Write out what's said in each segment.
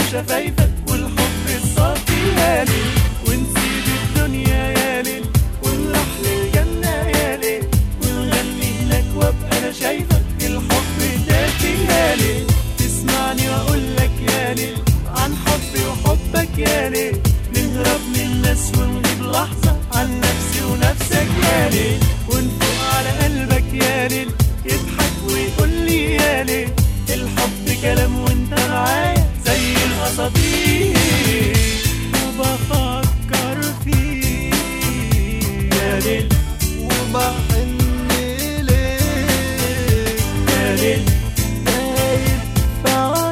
وشفايفك والحب الصافي يا ليل، ونسيب الدنيا يا ليل ونروح للجنة يا ليل، ونغني هناك وابقى انا شايفك الحب دافي يا ليل. تسمعني واقولك يا ليل عن حبي وحبك يا ليل، نهرب من الناس ونغيب لحظة عن نفسي ونفسك يا ليل، ونفوق على قلبك يا ليل يضحك ويقولي يا ليل، الحب كلام وانت معايا زي الاساطير، وبفكر فيك يا ليل وبحن ليك يا ليل، دايب في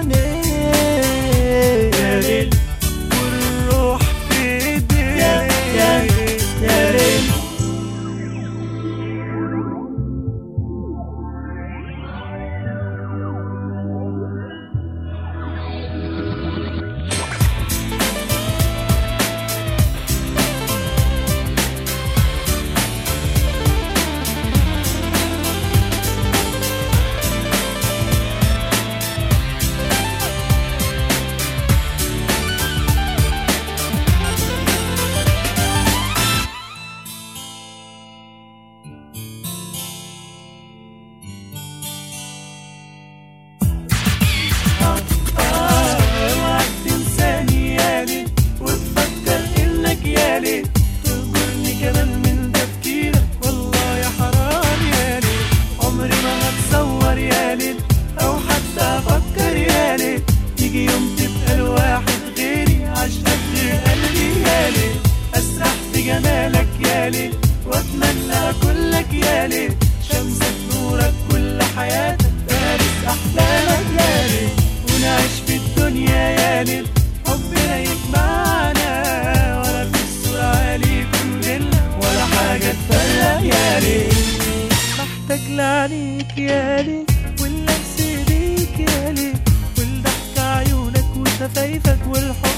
عينيك يا ليل والروح في ايديك يا ليل. اوعك تنساني يا ليل وتفكر انك يا ليل تهجرني كمان من تفكيرك، والله يا حرام يا ليل، عمري ما هتصور يا ليل او حتى افكر يا ليل، يجي يوم تبقى الواحد غيري عشقك غير قلبي يا ليل، اسرح في جمالك يا ليل واتمنى اكلك يا ليل، شمسك نورك كل حياتك فارس احلامك يا ليل، ونعيش في الدنيا يا ليل حبنا يجمعنا، ولا في الصورة عالي يكون بينا ولا حاجة تفرق يا ليل، محتاج لعينيك يا ليل واللمس ايديك يا ليل والضحك عيونك وشفايفك والحب